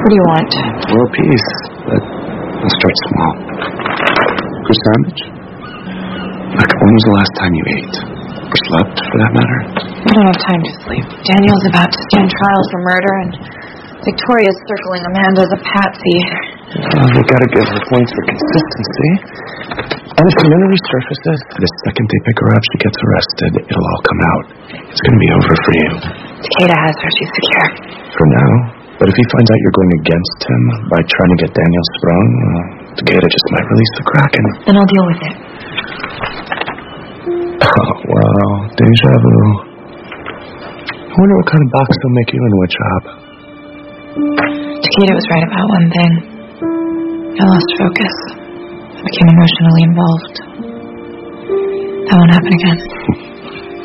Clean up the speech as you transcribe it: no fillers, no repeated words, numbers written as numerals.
What do you want? World peace, but I'll start small. For sandwich? Look, when was the last time you ate? Or slept, for that matter? I don't have time to sleep. Daniel's about to stand trial for murder, and Victoria's circling Amanda as a patsy. Well, we gotta give her points for consistency. And if the minute resurfaces, the second they pick her up, she gets arrested, it'll all come out. It's gonna be over for you. Takeda has her. She's secure. For now. But if he finds out you're going against him by trying to get Daniel sprung, Takeda just might release the Kraken. Then I'll deal with it. Oh, wow. Deja vu. I wonder what kind of box they'll make you in, witch job. Takeda was right about one thing. I lost focus. I became emotionally involved. That won't happen again.